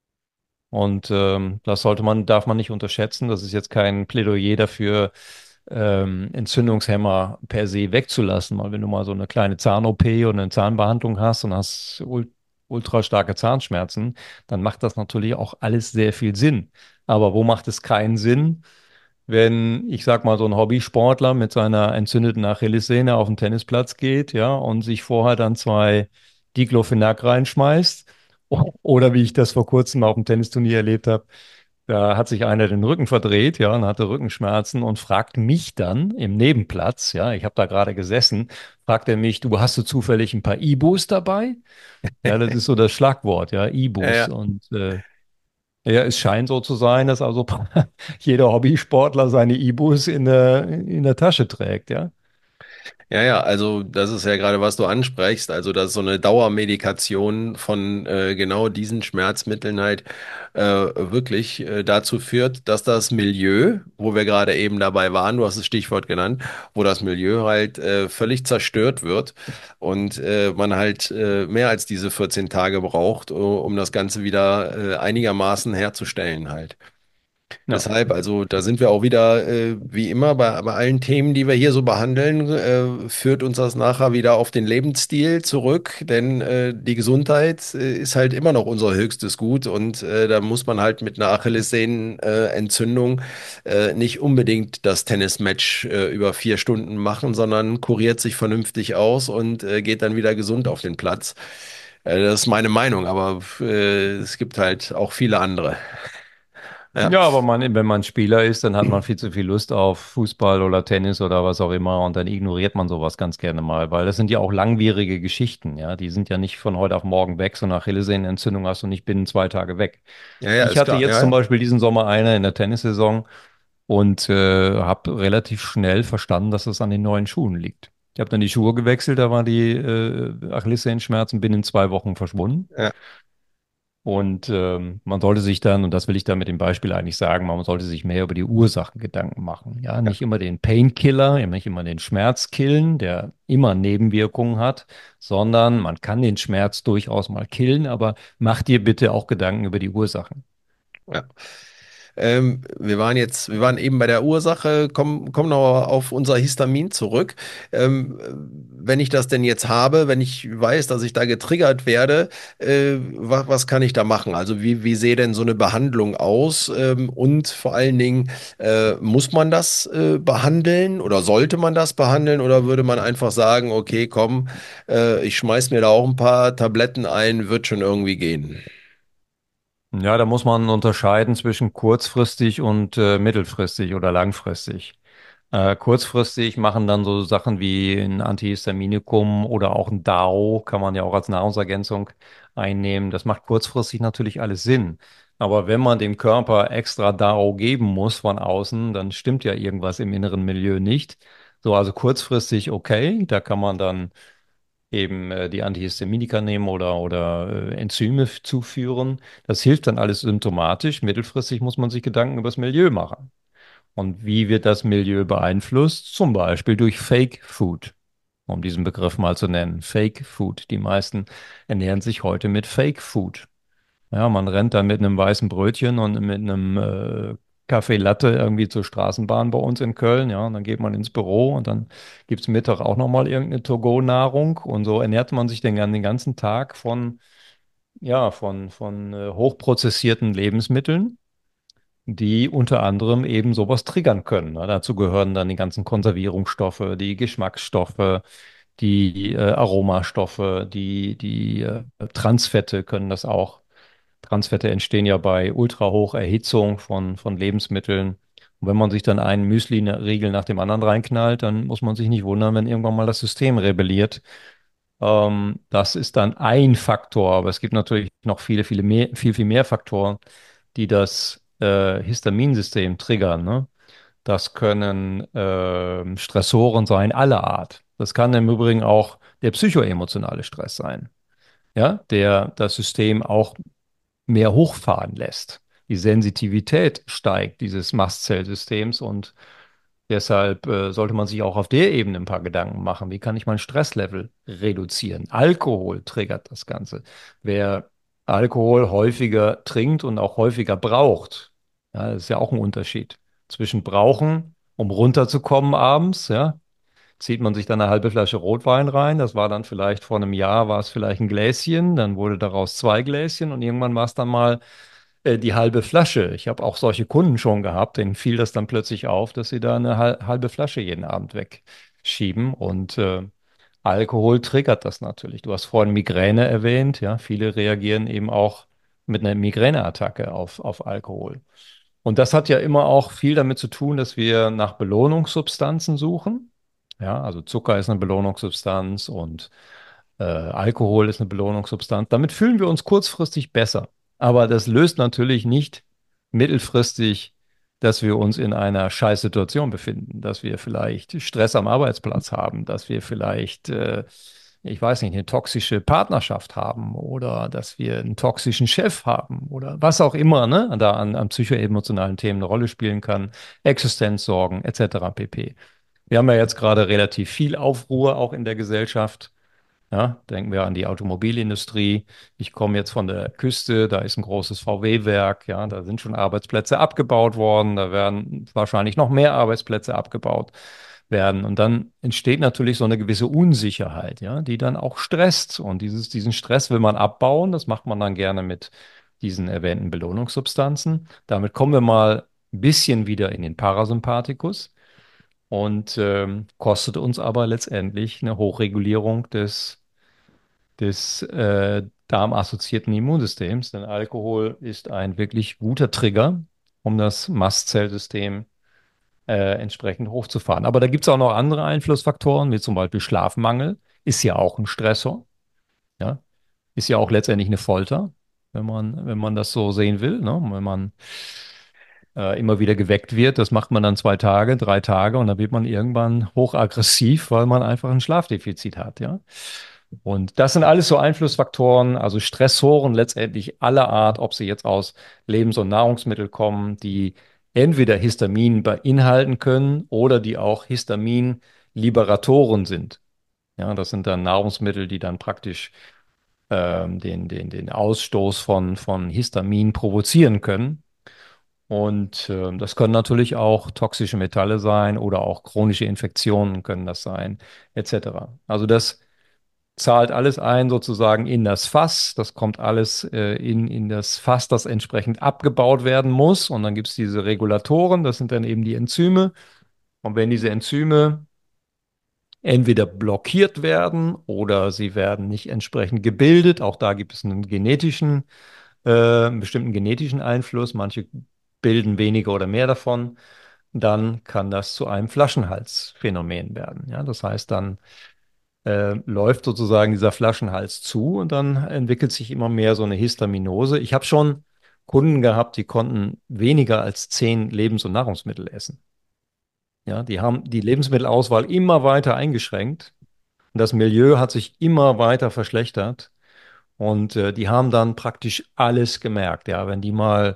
und ähm, das sollte man, darf man nicht unterschätzen. Das ist jetzt kein Plädoyer dafür, ähm, Entzündungshemmer per se wegzulassen, weil wenn du mal so eine kleine Zahn-O P oder eine Zahnbehandlung hast und hast ul ultra starke Zahnschmerzen, dann macht das natürlich auch alles sehr viel Sinn. Aber wo macht es keinen Sinn? Wenn, ich sag mal, so ein Hobbysportler mit seiner entzündeten Achillessehne auf den Tennisplatz geht, ja, und sich vorher dann zwei Diclofenac reinschmeißt, o- oder wie ich das vor kurzem auf dem Tennisturnier erlebt habe, da hat sich einer den Rücken verdreht, ja, und hatte Rückenschmerzen und fragt mich dann im Nebenplatz, ja, ich habe da gerade gesessen, fragt er mich, du hast du zufällig ein paar Ibus dabei? Ja, das ist so das Schlagwort, ja, Ja, Ibus. ja. Und äh, ja, es scheint so zu sein, dass also jeder Hobbysportler seine Ibus in der, in der Tasche trägt, ja. Ja, ja, also das ist ja gerade, was du ansprichst. Also, dass so eine Dauermedikation von äh, genau diesen Schmerzmitteln halt äh, wirklich äh, dazu führt, dass das Milieu, wo wir gerade eben dabei waren, du hast das Stichwort genannt, wo das Milieu halt äh, völlig zerstört wird und äh, man halt äh, mehr als diese vierzehn Tage braucht, uh, um das Ganze wieder äh, einigermaßen herzustellen halt. Ja. Deshalb, also da sind wir auch wieder, äh, wie immer, bei, bei allen Themen, die wir hier so behandeln, äh, führt uns das nachher wieder auf den Lebensstil zurück, denn äh, die Gesundheit äh, ist halt immer noch unser höchstes Gut und äh, da muss man halt mit einer Achillessehnenentzündung äh, nicht unbedingt das Tennismatch äh, über vier Stunden machen, sondern kuriert sich vernünftig aus und äh, geht dann wieder gesund auf den Platz. Äh, das ist meine Meinung, aber äh, es gibt halt auch viele andere. Ja. Ja, aber man, wenn man Spieler ist, dann hat man viel zu viel Lust auf Fußball oder Tennis oder was auch immer und dann ignoriert man sowas ganz gerne mal, weil das sind ja auch langwierige Geschichten, ja. Die sind ja nicht von heute auf morgen weg, so eine Achillessehnenentzündung hast du nicht binnen zwei Tage weg. Ja, ja, Ich ist hatte klar. jetzt Ja, zum ja. Beispiel diesen Sommer eine in der Tennissaison und äh, habe relativ schnell verstanden, dass es an den neuen Schuhen liegt. Ich habe dann die Schuhe gewechselt, da waren die äh, Achillessehenschmerzen binnen zwei Wochen verschwunden. Ja, Und ähm, man sollte sich dann, und das will ich da mit dem Beispiel eigentlich sagen, man sollte sich mehr über die Ursachen Gedanken machen. Ja, ja, nicht immer den Painkiller, ja, nicht immer den Schmerz killen, der immer Nebenwirkungen hat, sondern man kann den Schmerz durchaus mal killen, aber mach dir bitte auch Gedanken über die Ursachen. ja. Ähm, wir waren jetzt, wir waren eben bei der Ursache, kommen, kommen noch auf unser Histamin zurück. Ähm, wenn ich das denn jetzt habe, wenn ich weiß, dass ich da getriggert werde, äh, was, was kann ich da machen? Also wie, wie sähe denn so eine Behandlung aus? Ähm, und vor allen Dingen, äh, muss man das äh, behandeln oder sollte man das behandeln oder würde man einfach sagen, okay, komm, äh, ich schmeiß mir da auch ein paar Tabletten ein, wird schon irgendwie gehen. Ja, da muss man unterscheiden zwischen kurzfristig und äh, mittelfristig oder langfristig. Äh, kurzfristig machen dann so Sachen wie ein Antihistaminikum oder auch ein D A O, kann man ja auch als Nahrungsergänzung einnehmen. Das macht kurzfristig natürlich alles Sinn. Aber wenn man dem Körper extra D A O geben muss von außen, dann stimmt ja irgendwas im inneren Milieu nicht. So, also kurzfristig okay, da kann man dann eben äh, die Antihistaminika nehmen oder, oder äh, Enzyme f- zuführen. Das hilft dann alles symptomatisch. Mittelfristig muss man sich Gedanken über das Milieu machen. Und wie wird das Milieu beeinflusst? Zum Beispiel durch Fake Food, um diesen Begriff mal zu nennen. Fake Food. Die meisten ernähren sich heute mit Fake Food. Ja, man rennt dann mit einem weißen Brötchen und mit einem äh, Kaffee Latte irgendwie zur Straßenbahn bei uns in Köln. Ja, und dann geht man ins Büro und dann gibt's Mittag auch nochmal irgendeine To-Go-Nahrung. Und so ernährt man sich den, gan- den ganzen Tag von, ja, von, von äh, hochprozessierten Lebensmitteln, die unter anderem eben sowas triggern können. Ne? Dazu gehören dann die ganzen Konservierungsstoffe, die Geschmacksstoffe, die äh, Aromastoffe, die, die äh, Transfette können das auch. Transfette entstehen ja bei ultrahocher Erhitzung von, von Lebensmitteln. Und wenn man sich dann einen Müsli-Riegel nach dem anderen reinknallt, dann muss man sich nicht wundern, wenn irgendwann mal das System rebelliert. Ähm, das ist dann ein Faktor, aber es gibt natürlich noch viele, viele mehr, viel, viel mehr Faktoren, die das äh, Histaminsystem triggern, ne? Das können ähm, Stressoren sein, aller Art. Das kann im Übrigen auch der psychoemotionale Stress sein, ja, der das System auch mehr hochfahren lässt. Die Sensitivität steigt dieses Mastzellsystems und deshalb äh, sollte man sich auch auf der Ebene ein paar Gedanken machen. Wie kann ich mein Stresslevel reduzieren? Alkohol triggert das Ganze. Wer Alkohol häufiger trinkt und auch häufiger braucht, ja, das ist ja auch ein Unterschied zwischen brauchen, um runterzukommen abends, ja, zieht man sich dann eine halbe Flasche Rotwein rein. Das war dann vielleicht vor einem Jahr, war es vielleicht ein Gläschen, dann wurde daraus zwei Gläschen und irgendwann war es dann mal äh, die halbe Flasche. Ich habe auch solche Kunden schon gehabt, denen fiel das dann plötzlich auf, dass sie da eine hal- halbe Flasche jeden Abend wegschieben und äh, Alkohol triggert das natürlich. Du hast vorhin Migräne erwähnt, ja, viele reagieren eben auch mit einer Migräneattacke auf, auf Alkohol. Und das hat ja immer auch viel damit zu tun, dass wir nach Belohnungssubstanzen suchen. Ja, also Zucker ist eine Belohnungssubstanz und äh, Alkohol ist eine Belohnungssubstanz. Damit fühlen wir uns kurzfristig besser. Aber das löst natürlich nicht mittelfristig, dass wir uns in einer Scheißsituation befinden, dass wir vielleicht Stress am Arbeitsplatz haben, dass wir vielleicht, äh, ich weiß nicht, eine toxische Partnerschaft haben oder dass wir einen toxischen Chef haben oder was auch immer, ne, da an, an psychoemotionalen Themen eine Rolle spielen kann, Existenzsorgen et cetera pp. Wir haben ja jetzt gerade relativ viel Aufruhr auch in der Gesellschaft. Ja, denken wir an die Automobilindustrie. Ich komme jetzt von der Küste, da ist ein großes V W-Werk, ja, da sind schon Arbeitsplätze abgebaut worden, da werden wahrscheinlich noch mehr Arbeitsplätze abgebaut werden. Und dann entsteht natürlich so eine gewisse Unsicherheit, ja, die dann auch stresst. Und dieses, diesen Stress will man abbauen. Das macht man dann gerne mit diesen erwähnten Belohnungssubstanzen. Damit kommen wir mal ein bisschen wieder in den Parasympathikus und ähm, kostet uns aber letztendlich eine Hochregulierung des des äh, darmassoziierten Immunsystems, denn Alkohol ist ein wirklich guter Trigger, um das Mastzellsystem äh, entsprechend hochzufahren. Aber da gibt es auch noch andere Einflussfaktoren, wie zum Beispiel Schlafmangel, ist ja auch ein Stressor, ja, ist ja auch letztendlich eine Folter, wenn man, wenn man das so sehen will, ne? Wenn man äh, immer wieder geweckt wird, das macht man dann zwei Tage, drei Tage und dann wird man irgendwann hochaggressiv, weil man einfach ein Schlafdefizit hat, ja. Und das sind alles so Einflussfaktoren, also Stressoren letztendlich aller Art, ob sie jetzt aus Lebens- und Nahrungsmitteln kommen, die entweder Histamin beinhalten können oder die auch Histaminliberatoren sind. Ja, das sind dann Nahrungsmittel, die dann praktisch ähm, den, den, den Ausstoß von, von Histamin provozieren können. Und äh, das können natürlich auch toxische Metalle sein oder auch chronische Infektionen können das sein, et cetera. Also das zahlt alles ein sozusagen in das Fass. Das kommt alles äh, in, in das Fass, das entsprechend abgebaut werden muss. Und dann gibt es diese Regulatoren, das sind dann eben die Enzyme. Und wenn diese Enzyme entweder blockiert werden oder sie werden nicht entsprechend gebildet, auch da gibt es einen genetischen, äh, einen bestimmten genetischen Einfluss. Manche bilden weniger oder mehr davon. Dann kann das zu einem Flaschenhalsphänomen werden. Ja, das heißt, dann äh, läuft sozusagen dieser Flaschenhals zu und dann entwickelt sich immer mehr so eine Histaminose. Ich habe schon Kunden gehabt, die konnten weniger als zehn Lebens- und Nahrungsmittel essen. Ja, die haben die Lebensmittelauswahl immer weiter eingeschränkt und das Milieu hat sich immer weiter verschlechtert. Und äh, die haben dann praktisch alles gemerkt. Ja, wenn die mal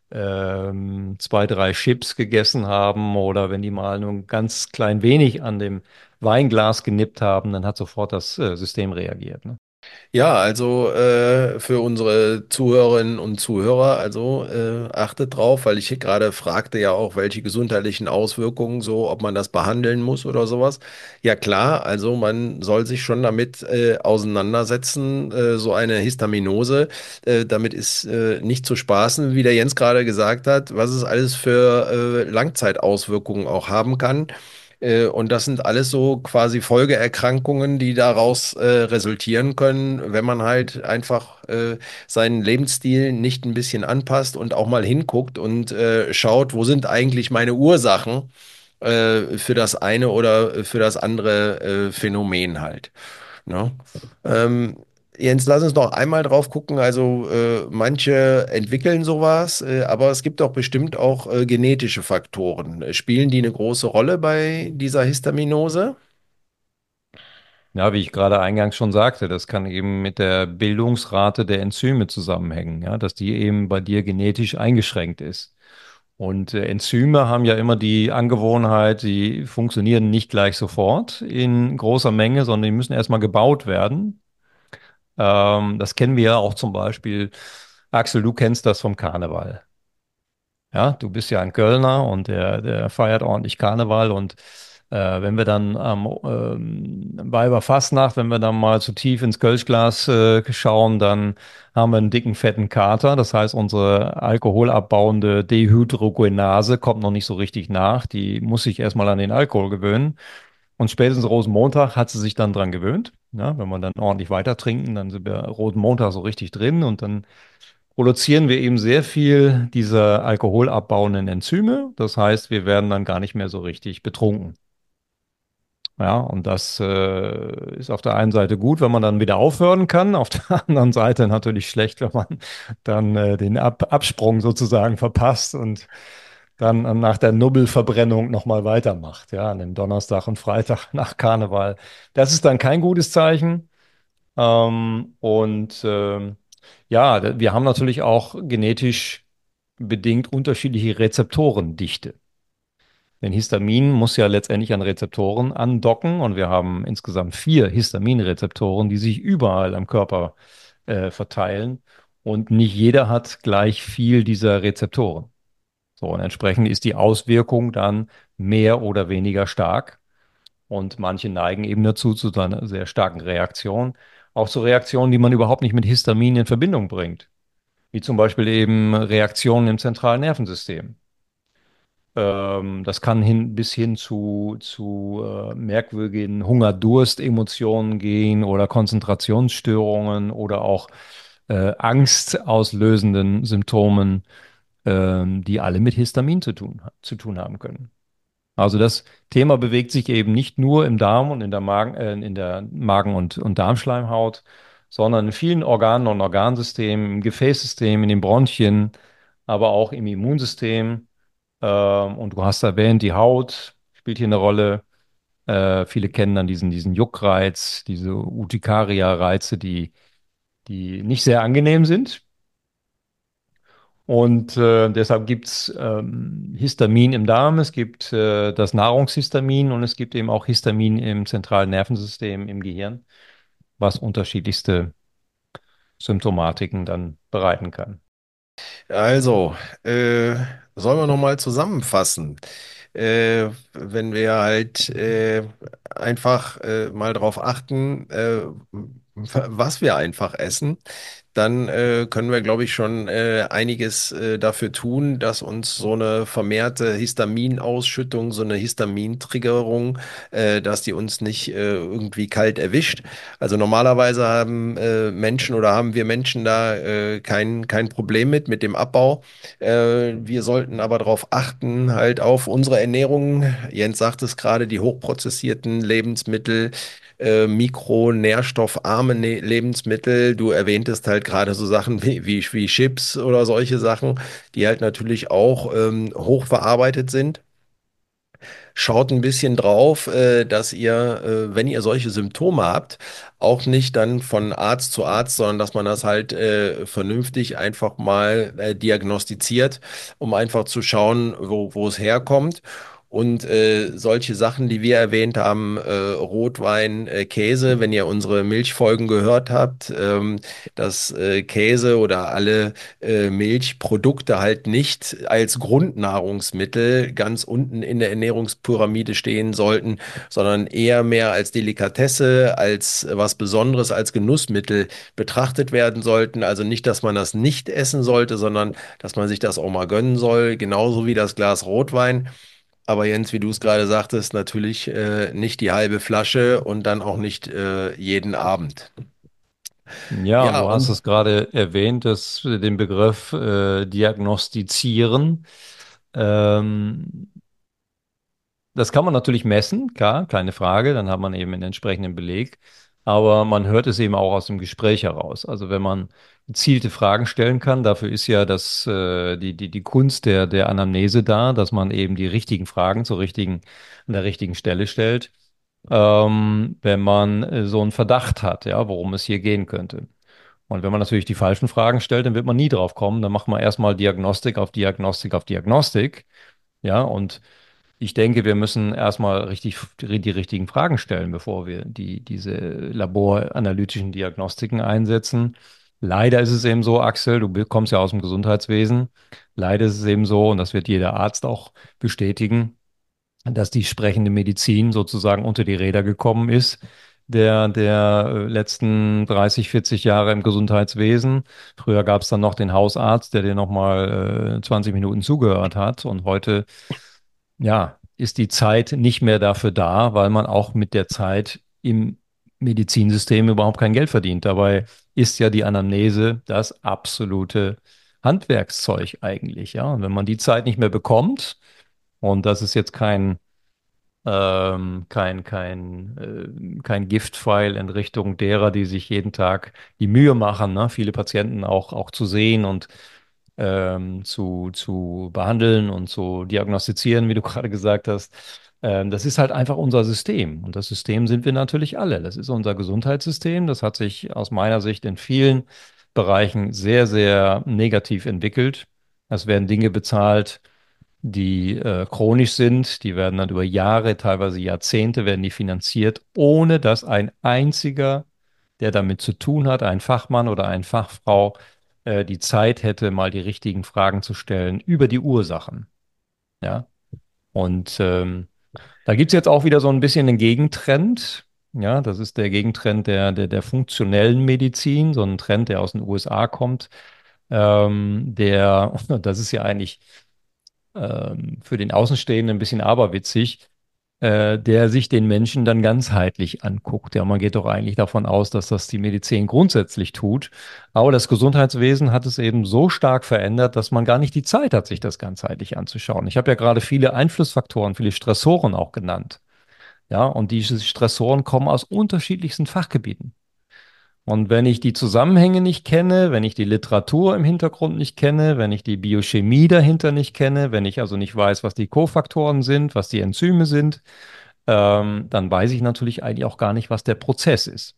ähm, zwei, drei Chips gegessen haben oder wenn die mal nur ein ganz klein wenig an dem Weinglas genippt haben, dann hat sofort das äh, System reagiert. Ne? Ja, also äh, für unsere Zuhörerinnen und Zuhörer, also äh, achtet drauf, weil ich hier gerade fragte ja auch, welche gesundheitlichen Auswirkungen so, ob man das behandeln muss oder sowas. Ja klar, also man soll sich schon damit äh, auseinandersetzen, äh, so eine Histaminose, äh, damit ist äh, nicht zu spaßen, wie der Jens gerade gesagt hat, was es alles für äh, Langzeitauswirkungen auch haben kann. Äh, Und das sind alles so quasi Folgeerkrankungen, die daraus äh, resultieren können, wenn man halt einfach äh, seinen Lebensstil nicht ein bisschen anpasst und auch mal hinguckt und äh, schaut, wo sind eigentlich meine Ursachen äh, für das eine oder für das andere äh, Phänomen halt. Ne? Ähm, Jens, lass uns noch einmal drauf gucken. Also äh, manche entwickeln sowas, äh, aber es gibt doch bestimmt auch äh, genetische Faktoren. Äh, Spielen die eine große Rolle bei dieser Histaminose? Ja, wie ich gerade eingangs schon sagte, das kann eben mit der Bildungsrate der Enzyme zusammenhängen, ja, dass die eben bei dir genetisch eingeschränkt ist. Und äh, Enzyme haben ja immer die Angewohnheit, die funktionieren nicht gleich sofort in großer Menge, sondern die müssen erstmal gebaut werden. Ähm, das kennen wir ja auch zum Beispiel. Axel, du kennst das vom Karneval. Ja, du bist ja ein Kölner und der, der feiert ordentlich Karneval und äh, wenn wir dann am ähm, Weiberfastnacht, wenn wir dann mal zu tief ins Kölschglas äh, schauen, dann haben wir einen dicken, fetten Kater. Das heißt, unsere alkoholabbauende Dehydrogenase kommt noch nicht so richtig nach. Die muss sich erstmal an den Alkohol gewöhnen. Und spätestens Rosenmontag hat sie sich dann dran gewöhnt. Ja, wenn wir dann ordentlich weiter trinken, dann sind wir Rosenmontag so richtig drin und dann produzieren wir eben sehr viel dieser alkoholabbauenden Enzyme. Das heißt, wir werden dann gar nicht mehr so richtig betrunken. Ja, und das äh, ist auf der einen Seite gut, wenn man dann wieder aufhören kann, auf der anderen Seite natürlich schlecht, wenn man dann äh, den Ab Absprung sozusagen verpasst und dann äh, nach der Nubbelverbrennung nochmal weitermacht, ja, an dem Donnerstag und Freitag nach Karneval. Das ist dann kein gutes Zeichen. Ähm, und ähm, ja, da- wir haben natürlich auch genetisch bedingt unterschiedliche Rezeptorendichte. Denn Histamin muss ja letztendlich an Rezeptoren andocken und wir haben insgesamt vier Histaminrezeptoren, die sich überall am Körper äh, verteilen und nicht jeder hat gleich viel dieser Rezeptoren. So, und entsprechend ist die Auswirkung dann mehr oder weniger stark und manche neigen eben dazu zu so einer sehr starken Reaktion, auch zu Reaktionen, die man überhaupt nicht mit Histamin in Verbindung bringt, wie zum Beispiel eben Reaktionen im zentralen Nervensystem. Ähm, das kann hin, bis hin zu, zu äh, merkwürdigen Hunger-Durst-Emotionen gehen oder Konzentrationsstörungen oder auch äh, angstauslösenden Symptomen, ähm, die alle mit Histamin zu tun, zu tun haben können. Also das Thema bewegt sich eben nicht nur im Darm und in der Magen, äh, in der Magen- und, und Darmschleimhaut, sondern in vielen Organen und Organsystemen, im Gefäßsystem, in den Bronchien, aber auch im Immunsystem. Ähm, und du hast erwähnt, die Haut spielt hier eine Rolle. Äh, viele kennen dann diesen, diesen Juckreiz, diese Urtikaria-Reize, die, die nicht sehr angenehm sind. Und äh, deshalb gibt es ähm, Histamin im Darm, es gibt äh, das Nahrungshistamin und es gibt eben auch Histamin im zentralen Nervensystem, im Gehirn, was unterschiedlichste Symptomatiken dann bereiten kann. Also, äh, sollen wir noch mal zusammenfassen? Äh, wenn wir halt äh, einfach äh, mal darauf achten, äh, was wir einfach essen, dann äh, können wir, glaube ich, schon äh, einiges äh, dafür tun, dass uns so eine vermehrte Histaminausschüttung, so eine Histamintriggerung, äh, dass die uns nicht äh, irgendwie kalt erwischt. Also normalerweise haben äh, Menschen oder haben wir Menschen da äh, kein, kein Problem mit, mit dem Abbau. Äh, wir sollten aber darauf achten, halt auf unsere Ernährung. Jens sagt es gerade, die hochprozessierten Lebensmittel, äh, mikronährstoffarme Ne- Lebensmittel. Du erwähntest halt gerade so Sachen wie, wie, wie Chips oder solche Sachen, die halt natürlich auch ähm, hochverarbeitet sind. Schaut ein bisschen drauf, äh, dass ihr, äh, wenn ihr solche Symptome habt, auch nicht dann von Arzt zu Arzt, sondern dass man das halt äh, vernünftig einfach mal äh, diagnostiziert, um einfach zu schauen, wo, wo es herkommt. Und äh, solche Sachen, die wir erwähnt haben, äh, Rotwein, äh, Käse, wenn ihr unsere Milchfolgen gehört habt, ähm, dass äh, Käse oder alle äh, Milchprodukte halt nicht als Grundnahrungsmittel ganz unten in der Ernährungspyramide stehen sollten, sondern eher mehr als Delikatesse, als was Besonderes, als Genussmittel betrachtet werden sollten. Also nicht, dass man das nicht essen sollte, sondern dass man sich das auch mal gönnen soll, genauso wie das Glas Rotwein. Aber Jens, wie du es gerade sagtest, natürlich äh, nicht die halbe Flasche und dann auch nicht äh, jeden Abend. Ja, und Ja, du hast und es gerade erwähnt, dass den Begriff äh, diagnostizieren. Ähm, Das kann man natürlich messen, klar, keine Frage, dann hat man eben einen entsprechenden Beleg. Aber man hört es eben auch aus dem Gespräch heraus. Also wenn man gezielte Fragen stellen kann, dafür ist ja das, äh, die, die, die Kunst der, der Anamnese da, dass man eben die richtigen Fragen zur richtigen, an der richtigen Stelle stellt, ähm, wenn man äh, so einen Verdacht hat, ja, worum es hier gehen könnte. Und wenn man natürlich die falschen Fragen stellt, dann wird man nie drauf kommen. Dann macht man erstmal Diagnostik auf Diagnostik auf Diagnostik. Ja, und ich denke, wir müssen erstmal richtig die, die richtigen Fragen stellen, bevor wir die, diese laboranalytischen Diagnostiken einsetzen. Leider ist es eben so, Axel, du kommst ja aus dem Gesundheitswesen. Leider ist es eben so, und das wird jeder Arzt auch bestätigen, dass die sprechende Medizin sozusagen unter die Räder gekommen ist. Der, der äh, letzten dreißig, vierzig Jahre im Gesundheitswesen. Früher gab es dann noch den Hausarzt, der dir nochmal äh, zwanzig Minuten zugehört hat. Und heute ja, ist die Zeit nicht mehr dafür da, weil man auch mit der Zeit im Medizinsystem überhaupt kein Geld verdient. Dabei ist ja die Anamnese das absolute Handwerkszeug eigentlich, ja. Und wenn man die Zeit nicht mehr bekommt, und das ist jetzt kein ähm, kein, kein, äh, kein Giftpfeil in Richtung derer, die sich jeden Tag die Mühe machen, ne? Viele Patienten auch, auch zu sehen und ähm, zu, zu behandeln und zu diagnostizieren, wie du gerade gesagt hast. Ähm, das ist halt einfach unser System. Und das System sind wir natürlich alle. Das ist unser Gesundheitssystem. Das hat sich aus meiner Sicht in vielen Bereichen sehr, sehr negativ entwickelt. Es werden Dinge bezahlt, die äh, chronisch sind. Die werden dann über Jahre, teilweise Jahrzehnte, werden die finanziert, ohne dass ein einziger, der damit zu tun hat, ein Fachmann oder eine Fachfrau, äh, die Zeit hätte, mal die richtigen Fragen zu stellen über die Ursachen. Ja. Und ähm, da gibt es jetzt auch wieder so ein bisschen einen Gegentrend. Ja, das ist der Gegentrend der, der, der funktionellen Medizin, so ein Trend, der aus den U S A kommt. Ähm, der, das ist ja eigentlich ähm, für den Außenstehenden ein bisschen aberwitzig, äh, der sich den Menschen dann ganzheitlich anguckt. Ja, man geht doch eigentlich davon aus, dass das die Medizin grundsätzlich tut. Aber das Gesundheitswesen hat es eben so stark verändert, dass man gar nicht die Zeit hat, sich das ganzheitlich anzuschauen. Ich habe ja gerade viele Einflussfaktoren, viele Stressoren auch genannt. Ja, und diese Stressoren kommen aus unterschiedlichsten Fachgebieten. Und wenn ich die Zusammenhänge nicht kenne, wenn ich die Literatur im Hintergrund nicht kenne, wenn ich die Biochemie dahinter nicht kenne, wenn ich also nicht weiß, was die Kofaktoren sind, was die Enzyme sind, ähm, dann weiß ich natürlich eigentlich auch gar nicht, was der Prozess ist.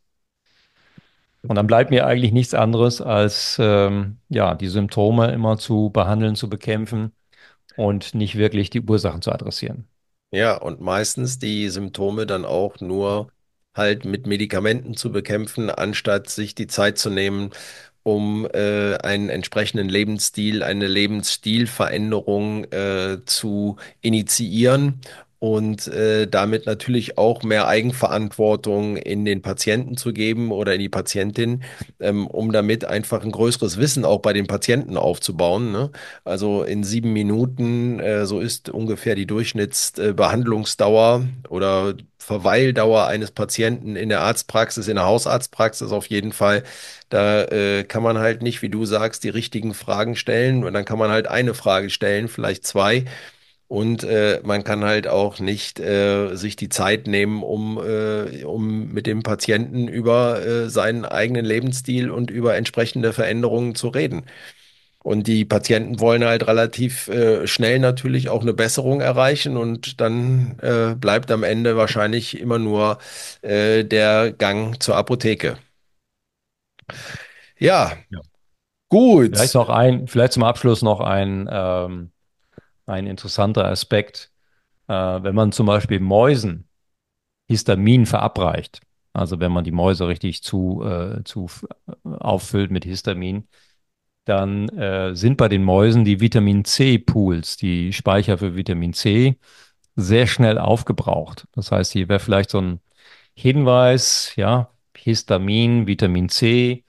Und dann bleibt mir eigentlich nichts anderes, als ähm, ja, die Symptome immer zu behandeln, zu bekämpfen und nicht wirklich die Ursachen zu adressieren. ja, und meistens die Symptome dann auch nur halt mit Medikamenten zu bekämpfen, anstatt sich die Zeit zu nehmen um äh, einen entsprechenden Lebensstil, eine Lebensstilveränderung äh, zu initiieren und äh, damit natürlich auch mehr Eigenverantwortung in den Patienten zu geben oder in die Patientin, ähm, um damit einfach ein größeres Wissen auch bei den Patienten aufzubauen, ne? Also in sieben Minuten, äh, so ist ungefähr die Durchschnittsbehandlungsdauer oder Verweildauer eines Patienten in der Arztpraxis, in der Hausarztpraxis auf jeden Fall. Da äh, kann man halt nicht, wie du sagst, die richtigen Fragen stellen und dann kann man halt eine Frage stellen, vielleicht zwei. Und äh, man kann halt auch nicht äh, sich die Zeit nehmen, um, äh, um mit dem Patienten über äh, seinen eigenen Lebensstil und über entsprechende Veränderungen zu reden. Und die Patienten wollen halt relativ äh, schnell natürlich auch eine Besserung erreichen und dann äh, bleibt am Ende wahrscheinlich immer nur äh, der Gang zur Apotheke. Ja, Ja. Vielleicht gut. noch ein, vielleicht zum Abschluss noch ein, ähm, ein interessanter Aspekt. Äh, wenn man zum Beispiel Mäusen Histamin verabreicht, also wenn man die Mäuse richtig zu, äh, zu äh, auffüllt mit Histamin, dann äh, sind bei den Mäusen die Vitamin C-Pools, die Speicher für Vitamin C, sehr schnell aufgebraucht. Das heißt, hier wäre vielleicht so ein Hinweis, ja, Histamin, Vitamin C,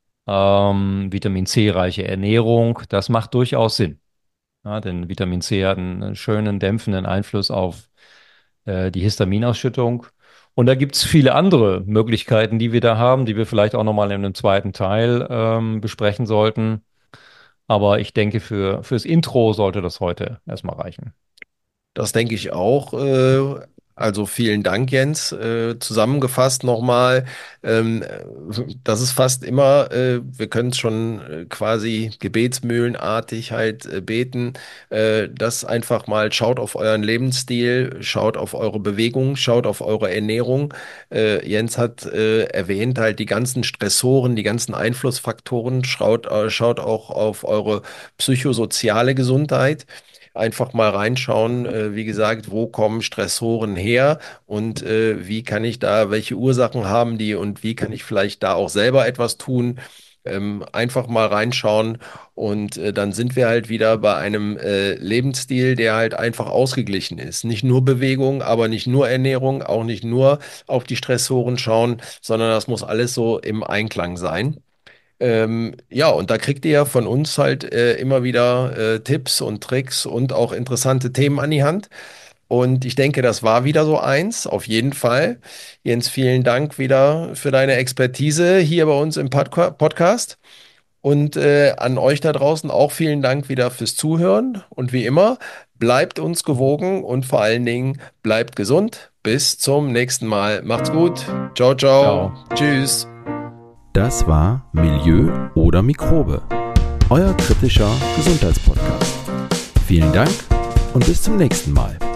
ähm, Vitamin C-reiche Ernährung, das macht durchaus Sinn. Ja, denn Vitamin C hat einen schönen dämpfenden Einfluss auf äh, die Histaminausschüttung. Und da gibt es viele andere Möglichkeiten, die wir da haben, die wir vielleicht auch nochmal in einem zweiten Teil ähm, besprechen sollten. Aber ich denke, für, fürs Intro sollte das heute erstmal reichen. Das denke ich auch. Äh, also vielen Dank, Jens. Äh, zusammengefasst nochmal, ähm, das ist fast immer, äh, wir können es schon äh, quasi gebetsmühlenartig halt äh, beten, äh, das einfach mal schaut auf euren Lebensstil, schaut auf eure Bewegung, schaut auf eure Ernährung. Äh, Jens hat äh, erwähnt halt die ganzen Stressoren, die ganzen Einflussfaktoren, schaut, äh, schaut auch auf eure psychosoziale Gesundheit. Einfach mal reinschauen, äh, wie gesagt, wo kommen Stressoren her und äh, wie kann ich da, welche Ursachen haben die und wie kann ich vielleicht da auch selber etwas tun. Ähm, einfach mal reinschauen und äh, dann sind wir halt wieder bei einem äh, Lebensstil, der halt einfach ausgeglichen ist. Nicht nur Bewegung, aber nicht nur Ernährung, auch nicht nur auf die Stressoren schauen, sondern das muss alles so im Einklang sein. Ähm, ja, und da kriegt ihr ja von uns halt äh, immer wieder äh, Tipps und Tricks und auch interessante Themen an die Hand. Und ich denke, das war wieder so eins, auf jeden Fall. Jens, vielen Dank wieder für deine Expertise hier bei uns im Podca- Podcast. Und äh, an euch da draußen auch vielen Dank wieder fürs Zuhören. Und wie immer, bleibt uns gewogen und vor allen Dingen bleibt gesund. Bis zum nächsten Mal. Macht's gut. Ciao, ciao. Ciao. Tschüss. Das war Milieu oder Mikrobe, euer kritischer Gesundheitspodcast. Vielen Dank und bis zum nächsten Mal.